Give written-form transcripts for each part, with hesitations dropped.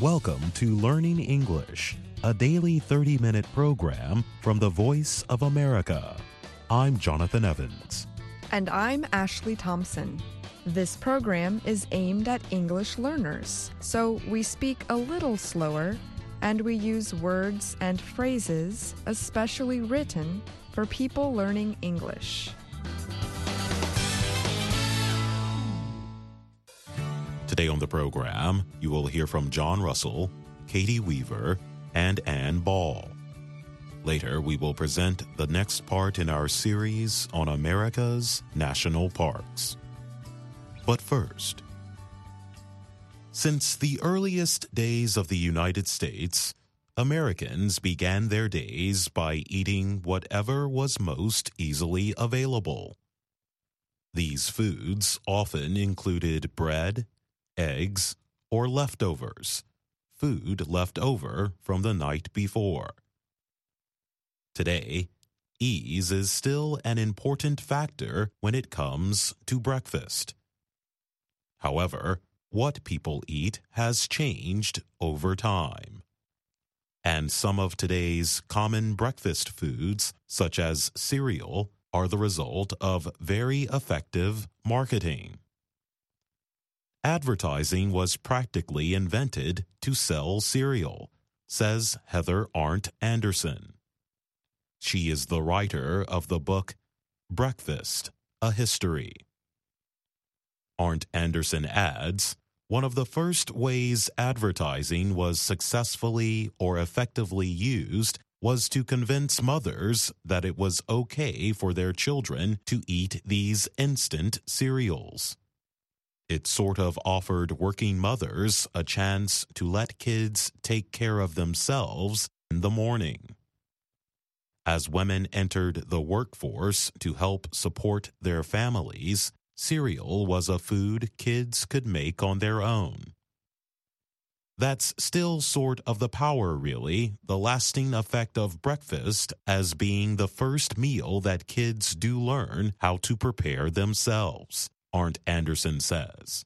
Welcome to Learning English, a daily 30-minute program from the Voice of America. I'm Jonathan Evans. And I'm Ashley Thompson. This program is aimed at English learners, so we speak a little slower and we use words and phrases especially written for people learning English. Today on the program, you will hear from John Russell, Katie Weaver, and Ann Ball. Later, we will present the next part in our series on America's national parks. But first, since the earliest days of the United States, Americans began their days by eating whatever was most easily available. These foods often included bread, eggs, or leftovers, food left over from the night before. Today, ease is still an important factor when it comes to breakfast. However, what people eat has changed over time. And some of today's common breakfast foods, such as cereal, are the result of very effective marketing. Advertising was practically invented to sell cereal, says Heather Arndt Anderson. She is the writer of the book Breakfast, A History. Arndt Anderson adds, one of the first ways advertising was successfully or effectively used was to convince mothers that it was okay for their children to eat these instant cereals. It sort of offered working mothers a chance to let kids take care of themselves in the morning. As women entered the workforce to help support their families, cereal was a food kids could make on their own. That's still sort of the power, really, the lasting effect of breakfast as being the first meal that kids do learn how to prepare themselves, Arndt Anderson says.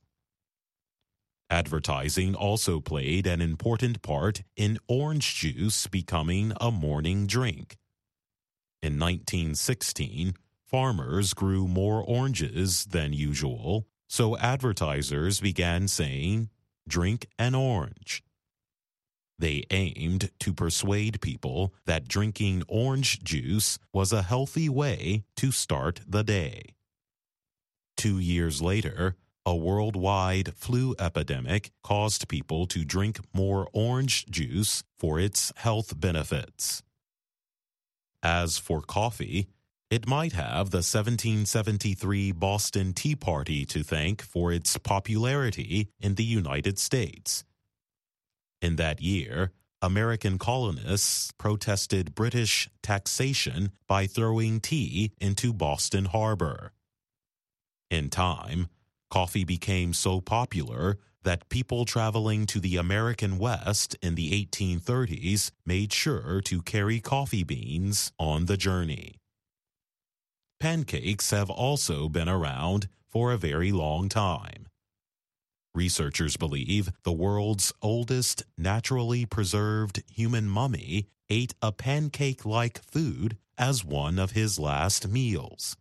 Advertising also played an important part in orange juice becoming a morning drink. In 1916, farmers grew more oranges than usual, so advertisers began saying, "Drink an orange." They aimed to persuade people that drinking orange juice was a healthy way to start the day. 2 years later, a worldwide flu epidemic caused people to drink more orange juice for its health benefits. As for coffee, it might have the 1773 Boston Tea Party to thank for its popularity in the United States. In that year, American colonists protested British taxation by throwing tea into Boston Harbor. In time, coffee became so popular that people traveling to the American West in the 1830s made sure to carry coffee beans on the journey. Pancakes have also been around for a very long time. Researchers believe the world's oldest naturally preserved human mummy ate a pancake-like food as one of his last meals.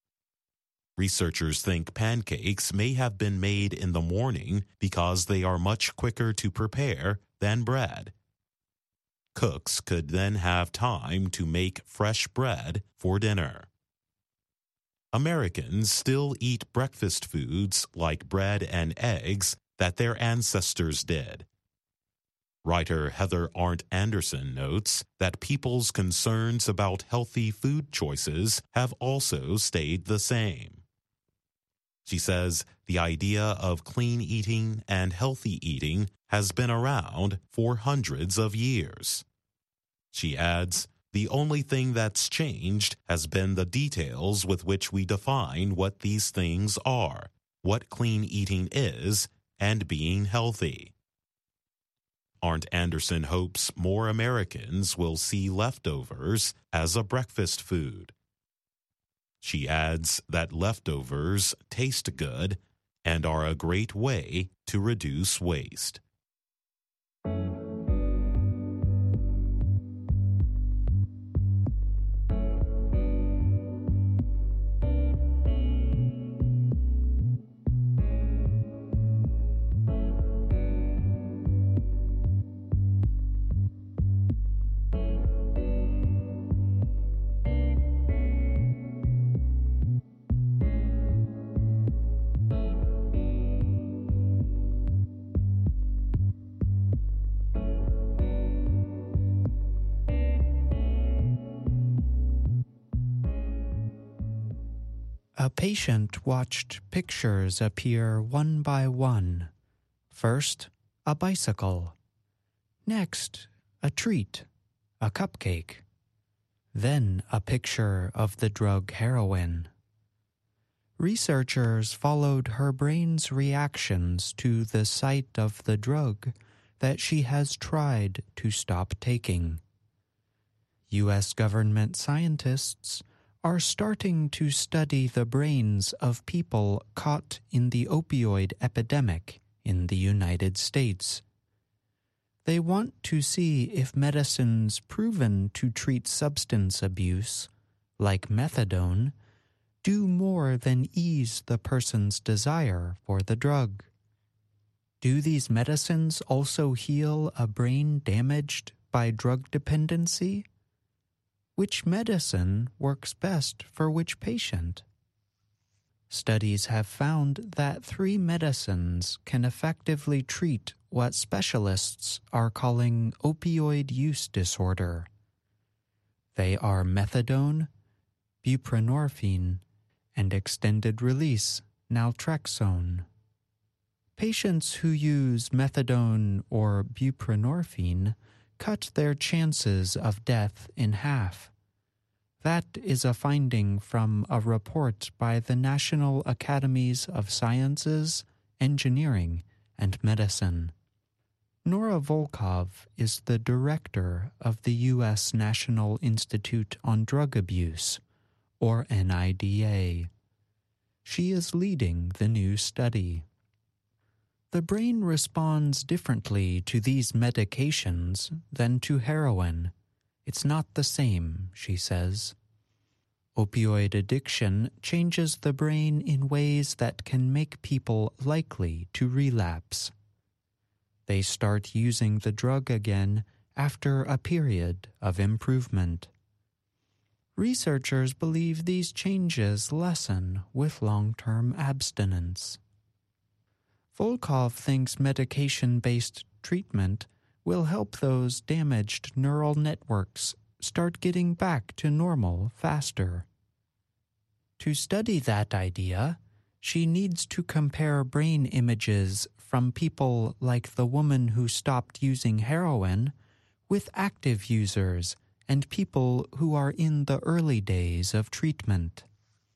Researchers think pancakes may have been made in the morning because they are much quicker to prepare than bread. Cooks could then have time to make fresh bread for dinner. Americans still eat breakfast foods like bread and eggs that their ancestors did. Writer Heather Arndt Anderson notes that people's concerns about healthy food choices have also stayed the same. She says the idea of clean eating and healthy eating has been around for hundreds of years. She adds, the only thing that's changed has been the details with which we define what these things are, what clean eating is, and being healthy. Arndt Anderson hopes more Americans will see leftovers as a breakfast food. She adds that leftovers taste good and are a great way to reduce waste. A patient watched pictures appear one by one. First, a bicycle. Next, a treat, a cupcake. Then a picture of the drug heroin. Researchers followed her brain's reactions to the sight of the drug that she has tried to stop taking. U.S. government scientists are starting to study the brains of people caught in the opioid epidemic in the United States. They want to see if medicines proven to treat substance abuse, like methadone, do more than ease the person's desire for the drug. Do these medicines also heal a brain damaged by drug dependency? Which medicine works best for which patient? Studies have found that 3 medicines can effectively treat what specialists are calling opioid use disorder. They are methadone, buprenorphine, and extended-release naltrexone. Patients who use methadone or buprenorphine cut their chances of death in half. That is a finding from a report by the National Academies of Sciences, Engineering, and Medicine. Nora Volkov is the director of the U.S. National Institute on Drug Abuse, or NIDA. She is leading the new study. The brain responds differently to these medications than to heroin. It's not the same, she says. Opioid addiction changes the brain in ways that can make people likely to relapse. They start using the drug again after a period of improvement. Researchers believe these changes lessen with long-term abstinence. Volkov thinks medication-based treatment will help those damaged neural networks start getting back to normal faster. To study that idea, she needs to compare brain images from people like the woman who stopped using heroin with active users and people who are in the early days of treatment.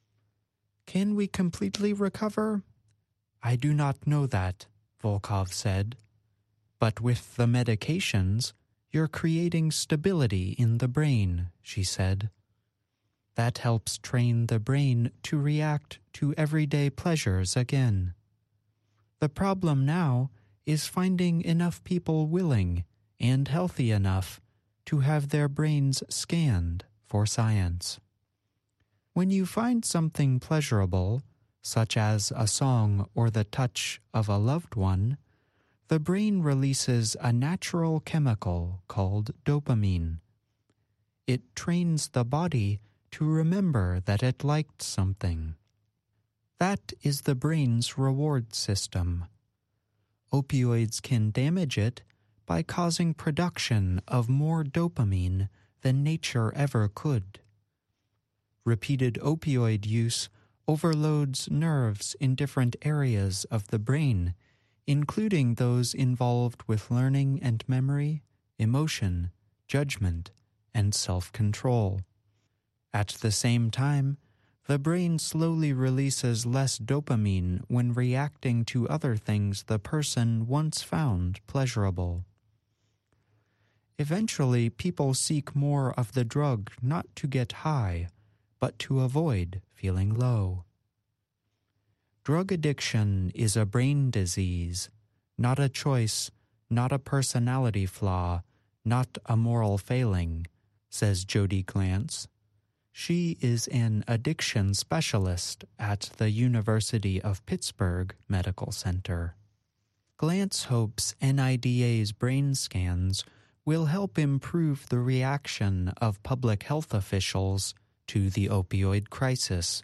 Can we completely recover? I do not know that, Volkov said. But with the medications, you're creating stability in the brain, she said. That helps train the brain to react to everyday pleasures again. The problem now is finding enough people willing and healthy enough to have their brains scanned for science. When you find something pleasurable, such as a song or the touch of a loved one, the brain releases a natural chemical called dopamine. It trains the body to remember that it liked something. That is the brain's reward system. Opioids can damage it by causing production of more dopamine than nature ever could. Repeated opioid use overloads nerves in different areas of the brain, including those involved with learning and memory, emotion, judgment, and self-control. At the same time, the brain slowly releases less dopamine when reacting to other things the person once found pleasurable. Eventually, people seek more of the drug not to get high, but to avoid feeling low. Drug addiction is a brain disease, not a choice, not a personality flaw, not a moral failing, says Jody Glantz. She is an addiction specialist at the University of Pittsburgh Medical Center. Glantz hopes NIDA's brain scans will help improve the reaction of public health officials to the opioid crisis.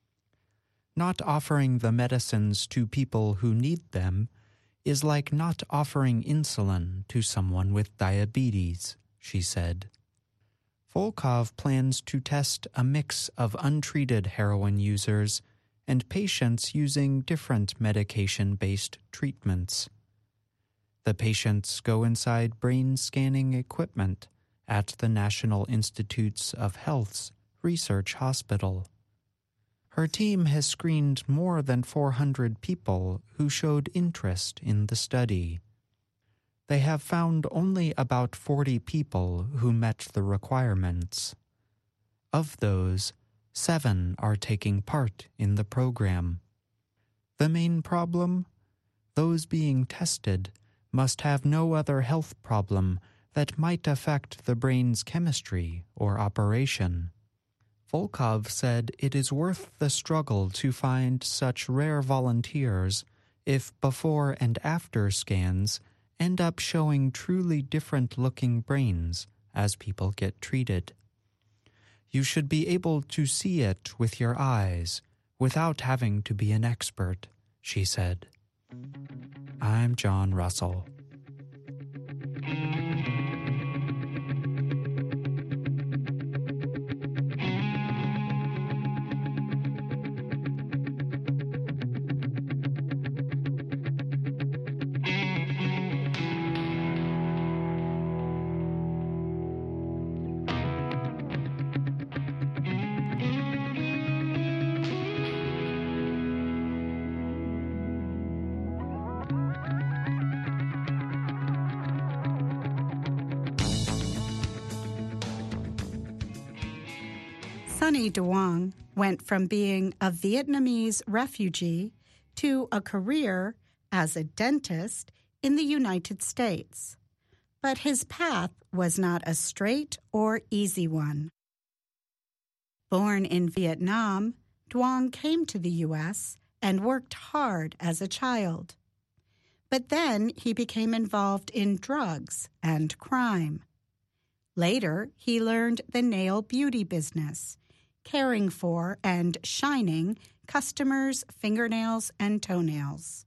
Not offering the medicines to people who need them is like not offering insulin to someone with diabetes, she said. Volkov plans to test a mix of untreated heroin users and patients using different medication-based treatments. The patients go inside brain scanning equipment at the National Institutes of Health's Research Hospital. Her team has screened more than 400 people who showed interest in the study. They have found only about 40 people who met the requirements. Of those, 7 are taking part in the program. The main problem? Those being tested must have no other health problem that might affect the brain's chemistry or operation. Volkov said it is worth the struggle to find such rare volunteers if before and after scans end up showing truly different-looking brains as people get treated. You should be able to see it with your eyes without having to be an expert, she said. I'm John Russell. Sonny Duong went from being a Vietnamese refugee to a career as a dentist in the United States. But his path was not a straight or easy one. Born in Vietnam, Duong came to the U.S. and worked hard as a child. But then he became involved in drugs and crime. Later, he learned the nail beauty business, caring for and shining customers' fingernails and toenails.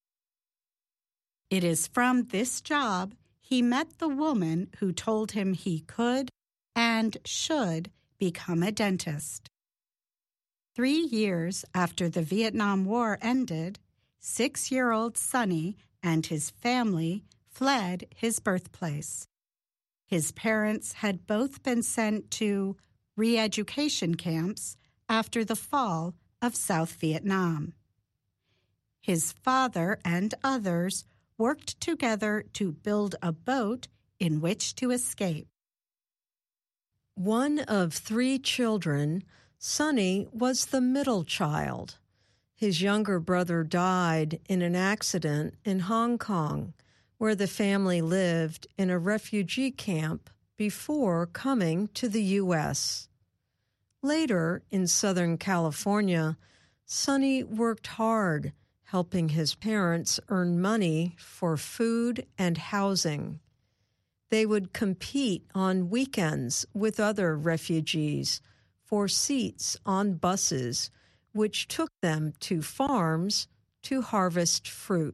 It is from this job he met the woman who told him he could and should become a dentist. 3 years after the Vietnam War ended, 6-year-old Sonny and his family fled his birthplace. His parents had both been sent to re-education camps after the fall of South Vietnam. His father and others worked together to build a boat in which to escape. One of 3 children, Sonny was the middle child. His younger brother died in an accident in Hong Kong, where the family lived in a refugee camp before coming to the U.S. Later, in Southern California, Sonny worked hard, helping his parents earn money for food and housing. They would compete on weekends with other refugees for seats on buses, which took them to farms to harvest fruit.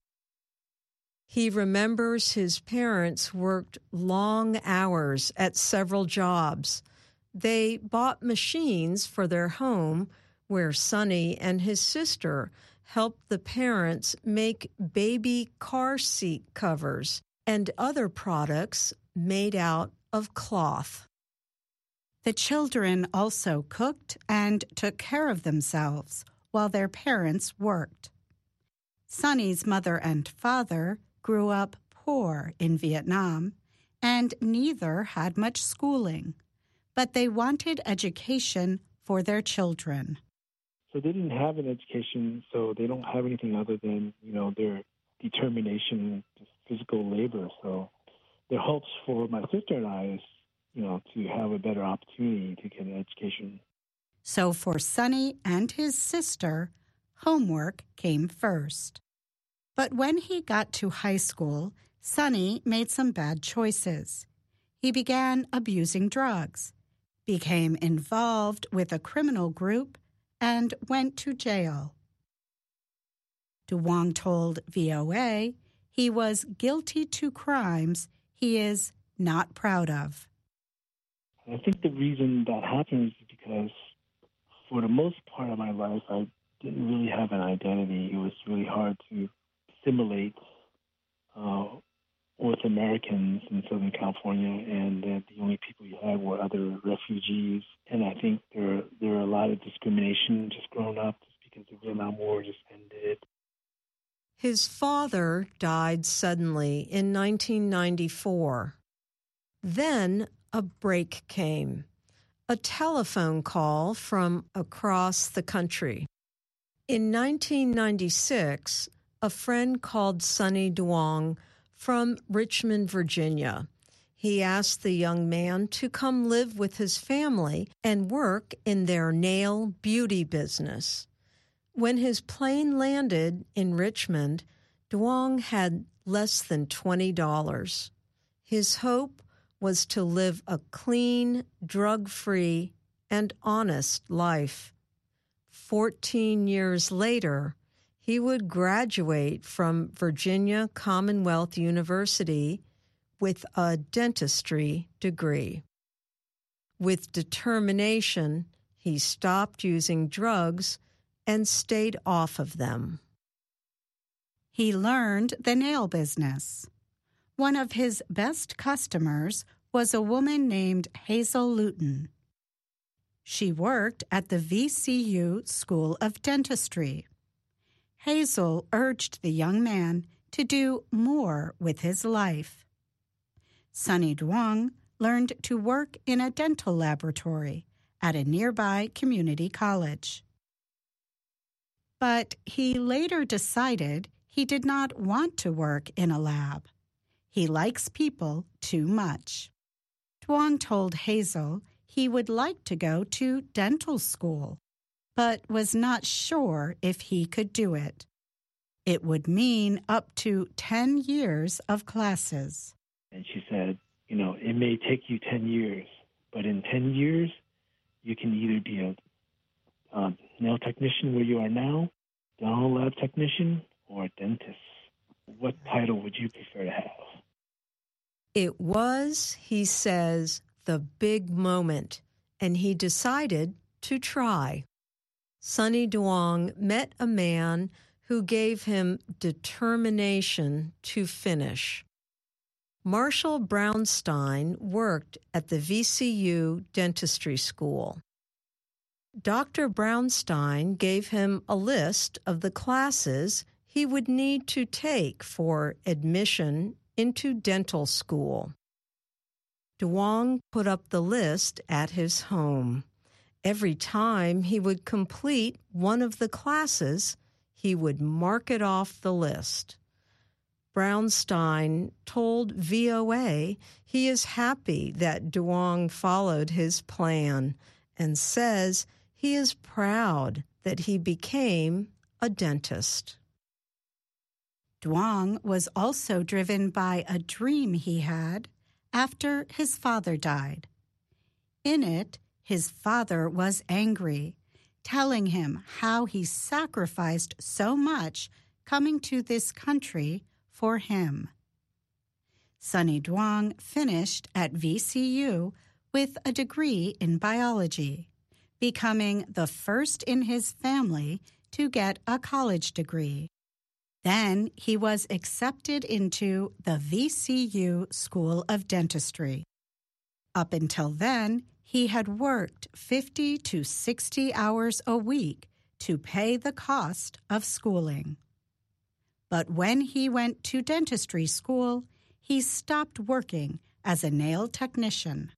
He remembers his parents worked long hours at several jobs. They bought machines for their home, where Sonny and his sister helped the parents make baby car seat covers and other products made out of cloth. The children also cooked and took care of themselves while their parents worked. Sonny's mother and father grew up poor in Vietnam, and neither had much schooling, but they wanted education for their children. So they didn't have an education, so they don't have anything other than, their determination, just physical labor. So their hopes for my sister and I is, to have a better opportunity to get an education. So for Sonny and his sister, homework came first. But when he got to high school, Sonny made some bad choices. He began abusing drugs, became involved with a criminal group, and went to jail. Duong told VOA he was guilty to crimes he is not proud of. I think the reason that happens is because for the most part of my life, I didn't really have an identity. It was really hard to assimilate with Americans in Southern California, and that the only people you had were other refugees. And I think there were a lot of discrimination just growing up, just because the Vietnam War just ended. His father died suddenly in 1994. Then a break came, a telephone call from across the country. In 1996, a friend called Sonny Duong from Richmond, Virginia. He asked the young man to come live with his family and work in their nail beauty business. When his plane landed in Richmond, Duong had less than $20. His hope was to live a clean, drug-free, and honest life. 14 years later, he would graduate from Virginia Commonwealth University with a dentistry degree. With determination, he stopped using drugs and stayed off of them. He learned the nail business. One of his best customers was a woman named Hazel Luton. She worked at the VCU School of Dentistry. Hazel urged the young man to do more with his life. Sonny Duong learned to work in a dental laboratory at a nearby community college. But he later decided he did not want to work in a lab. He likes people too much. Duong told Hazel he would like to go to dental school, but was not sure if he could do it. It would mean up to 10 years of classes. And she said, it may take you 10 years, but in 10 years, you can either be a nail technician where you are now, dental lab technician, or a dentist. What title would you prefer to have? It was, he says, the big moment, and he decided to try. Sonny Duong met a man who gave him determination to finish. Marshall Brownstein worked at the VCU Dentistry School. Dr. Brownstein gave him a list of the classes he would need to take for admission into dental school. Duong put up the list at his home. Every time he would complete one of the classes, he would mark it off the list. Brownstein told VOA he is happy that Duong followed his plan and says he is proud that he became a dentist. Duong was also driven by a dream he had after his father died. In it, his father was angry, telling him how he sacrificed so much coming to this country for him. Sonny Duong finished at VCU with a degree in biology, becoming the first in his family to get a college degree. Then he was accepted into the VCU School of Dentistry. Up until then, he had worked 50 to 60 hours a week to pay the cost of schooling. But when he went to dentistry school, he stopped working as a nail technician.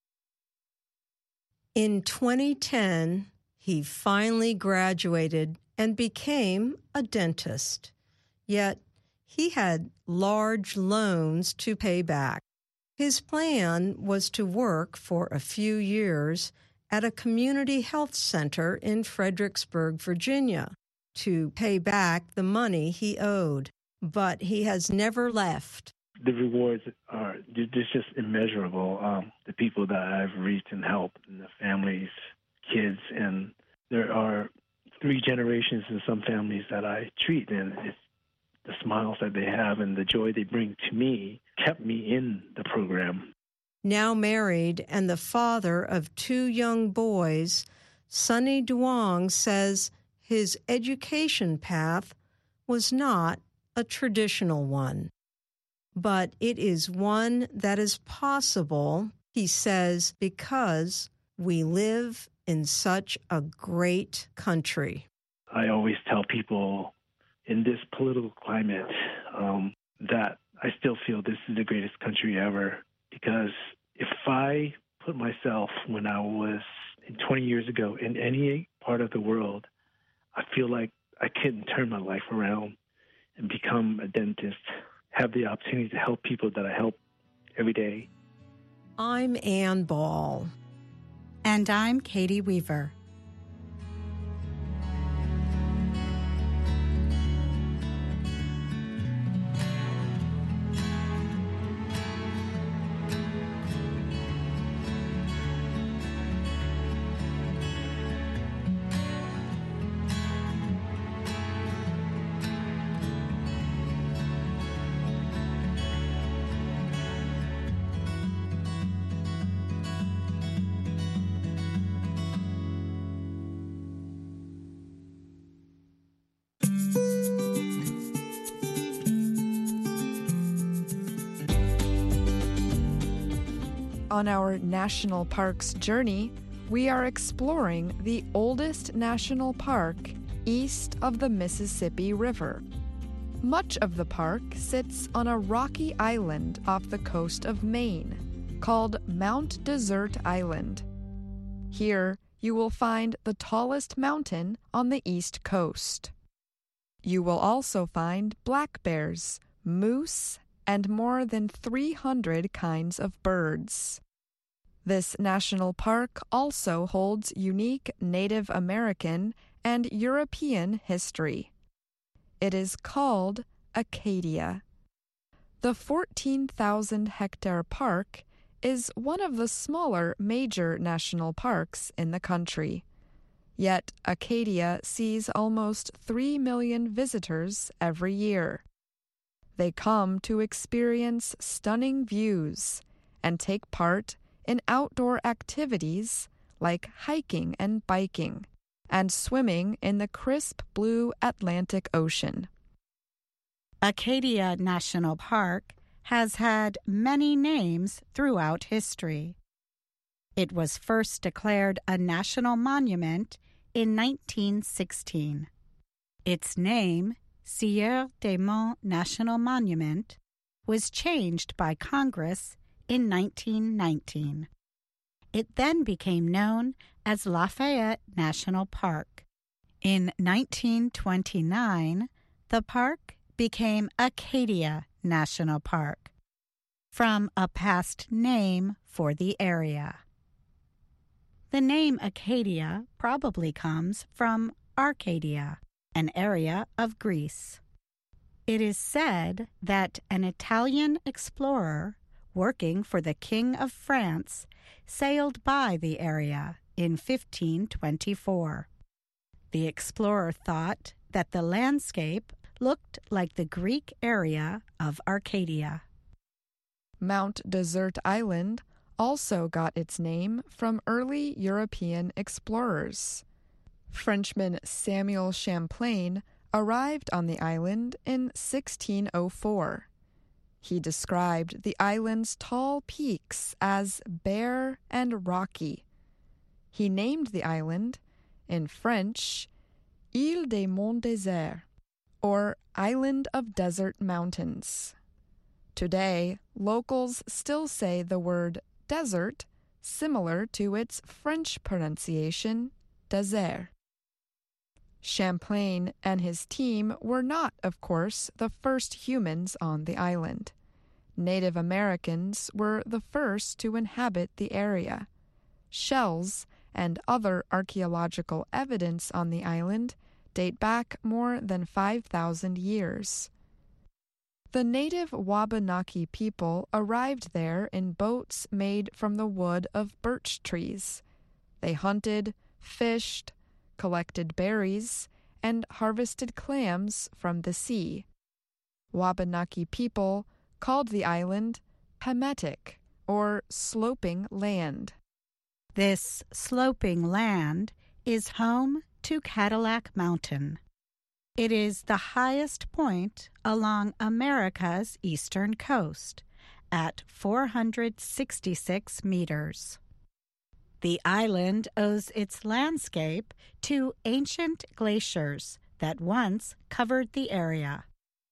In 2010, he finally graduated and became a dentist. Yet, he had large loans to pay back. His plan was to work for a few years at a community health center in Fredericksburg, Virginia, to pay back the money he owed, but he has never left. The rewards are just immeasurable. The people that I've reached and helped, and the families, kids, and there are 3 generations in some families that I treat, and it's the smiles that they have and the joy they bring to me kept me in the program. Now married and the father of 2 young boys, Sonny Duong says his education path was not a traditional one. But it is one that is possible, he says, because we live in such a great country. I always tell people in this political climate that I still feel this is the greatest country ever, because if I put myself when I was 20 years ago in any part of the world, I feel like I couldn't turn my life around and become a dentist, have the opportunity to help people that I help every day. I'm Ann Ball. And I'm Katie Weaver. On our national parks journey, we are exploring the oldest national park east of the Mississippi River. Much of the park sits on a rocky island off the coast of Maine called Mount Desert Island. Here, you will find the tallest mountain on the east coast. You will also find black bears, moose, and more than 300 kinds of birds. This national park also holds unique Native American and European history. It is called Acadia. The 14,000-hectare park is one of the smaller major national parks in the country. Yet Acadia sees almost 3 million visitors every year. They come to experience stunning views and take part in outdoor activities like hiking and biking, and swimming in the crisp blue Atlantic Ocean. Acadia National Park has had many names throughout history. It was first declared a national monument in 1916. Its name, Sieur des Monts National Monument, was changed by Congress in 1919. It then became known as Lafayette National Park. In 1929, the park became Acadia National Park, from a past name for the area. The name Acadia probably comes from Arcadia, an area of Greece. It is said that an Italian explorer working for the King of France sailed by the area in 1524. The explorer thought that the landscape looked like the Greek area of Arcadia. Mount Desert Island also got its name from early European explorers. Frenchman Samuel Champlain arrived on the island in 1604. He described the island's tall peaks as bare and rocky. He named the island, in French, Île des Monts Déserts, or Island of Desert Mountains. Today, locals still say the word desert similar to its French pronunciation, désert. Champlain and his team were not, of course, the first humans on the island. Native Americans were the first to inhabit the area. Shells and other archaeological evidence on the island date back more than 5,000 years. The native Wabanaki people arrived there in boats made from the wood of birch trees. They hunted, fished, collected berries, and harvested clams from the sea. Wabanaki people called the island Pametic, or sloping land. This sloping land is home to Cadillac Mountain. It is the highest point along America's eastern coast at 466 meters. The island owes its landscape to ancient glaciers that once covered the area.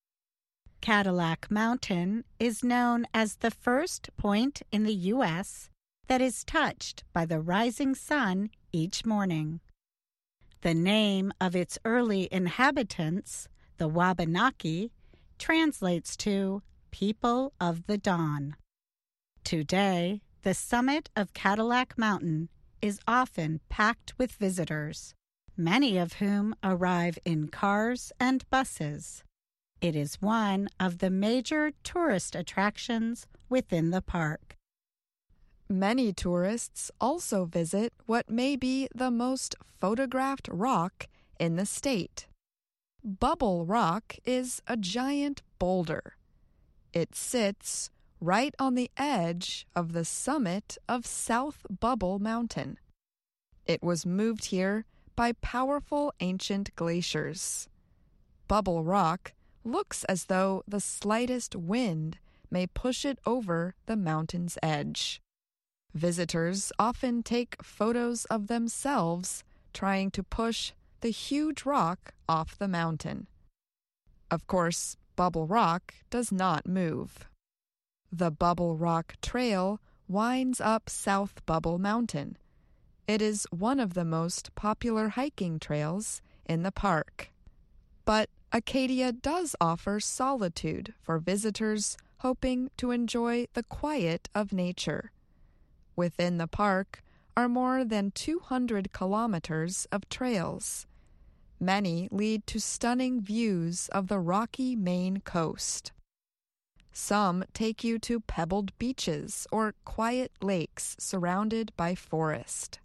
Cadillac Mountain is known as the first point in the U.S. that is touched by the rising sun each morning. The name of its early inhabitants, the Wabanaki, translates to People of the Dawn. Today, the summit of Cadillac Mountain is often packed with visitors, many of whom arrive in cars and buses. It is one of the major tourist attractions within the park. Many tourists also visit what may be the most photographed rock in the state. Bubble Rock is a giant boulder. It sits right on the edge of the summit of South Bubble Mountain. It was moved here by powerful ancient glaciers. Bubble Rock looks as though the slightest wind may push it over the mountain's edge. Visitors often take photos of themselves trying to push the huge rock off the mountain. Of course, Bubble Rock does not move. The Bubble Rock Trail winds up South Bubble Mountain. It is one of the most popular hiking trails in the park. But Acadia does offer solitude for visitors hoping to enjoy the quiet of nature. Within the park are more than 200 kilometers of trails. Many lead to stunning views of the rocky Maine coast. Some take you to pebbled beaches or quiet lakes surrounded by forest.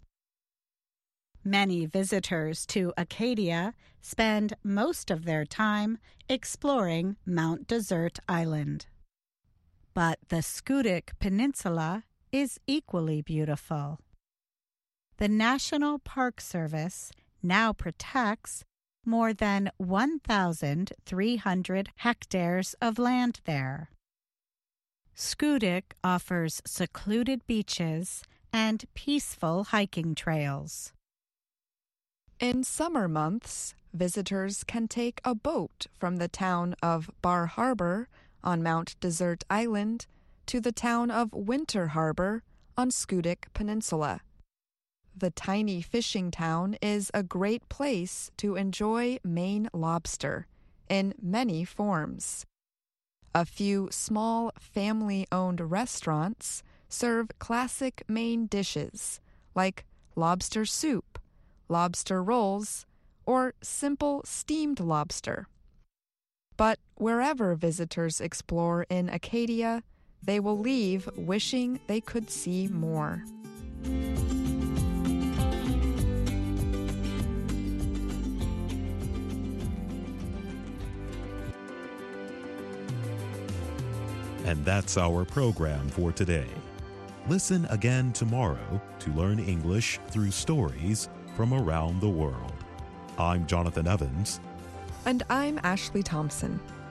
Many visitors to Acadia spend most of their time exploring Mount Desert Island. But the Schoodic Peninsula is equally beautiful. The National Park Service now protects more than 1,300 hectares of land there. Schoodic offers secluded beaches and peaceful hiking trails. In summer months, visitors can take a boat from the town of Bar Harbor on Mount Desert Island to the town of Winter Harbor on Schoodic Peninsula. The tiny fishing town is a great place to enjoy Maine lobster in many forms. A few small family-owned restaurants serve classic Maine dishes like lobster soup, lobster rolls, or simple steamed lobster. But wherever visitors explore in Acadia, they will leave wishing they could see more. And that's our program for today. Listen again tomorrow to learn English through stories from around the world. I'm Jonathan Evans. And I'm Ashley Thompson.